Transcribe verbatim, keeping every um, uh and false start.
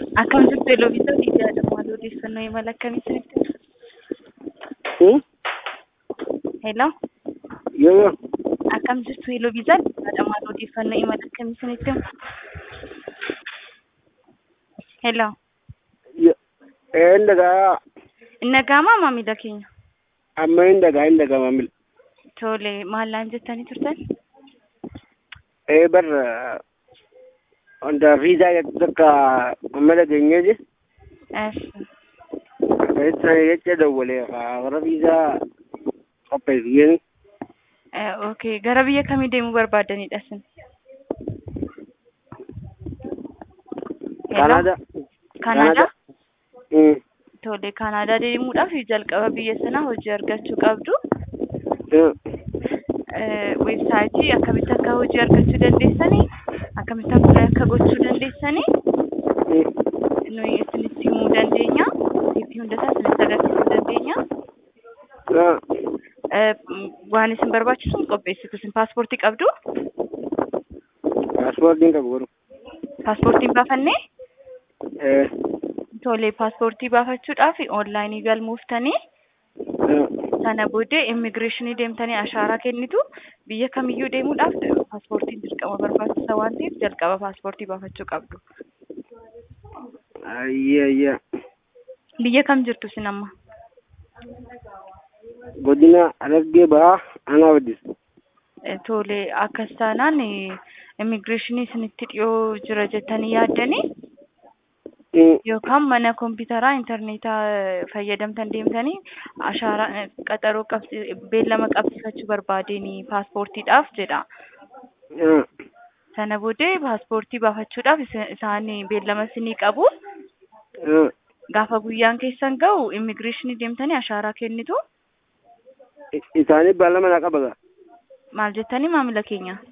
Akkam jirtu Eloviisaa Liidiyaadha. Maal odeeffannoo imala akkamii isinitti? Hmm? Hello. Yoo Akkam jirtu Eloviisaa Liidiyaadha. Maal odeeffannoo imala akkamii isinitti? Hello. yo eh daga Inni gaamaa maamila keenya. amma hin daga hin daga mamil Tole maallaan jettanii turtan? eh bar onda visa ya taka amma daga nyeje As ita yace da wale gara visa qapai yen eh okay gara biyya kamii deemuu barbaadanidha sin? Canada Canada. hmm Tole Canada deemuudhaaf jalqaba biyya sanaa hojii argachuu qabdu. Eh websaayitii akkamitti akka hojii argachuu dandeessanii akkamitti akka akka gochuu dandeessanii nuyi isinitti himuu dandeenya. Tiipi hundasaa isinitti agarsiisuu dandeenya. Eh waan isin barbaachisu qopheessitu. Isin paaspoortii qabdu? paaspoortiin qabu garuu Paaspoortiin baafannee? eh Tole paaspoortii baafachuudhaaf onlaayinii galmooftanii sana booddee immigireeshinii deemtanii ashaaraa kennitu. Biyya kamiyyuu deemuudhaaf paaspoortiin dirqama barbaachisa waan ta'eef jalqaba paaspoortii baafachuu qabdu. ayya ayya Biyya kam jirtu isin amma? godina Harargee bahaa aanaa Waddis Eh, Tole akkas taanaan immigireeshinii isinitti dhiyoo jira jettanii yaaddanii yookaan mana kompiitaraa intarneetaa fayyadamtan deemtanii ashaaraa qaxaroo qabsi beellama qabsiifachuu barbaadanii paaspoortiidhaaf jedha. Sana booddee paaspoortii baafachuudhaaf isaan beellama isinii qabu. Gaafa guyyaan keessan ga'u immigireeshinii deemtanii ashaaraa kennitu. isaanii beellama na qabaga Maal jettanii maamila keenya?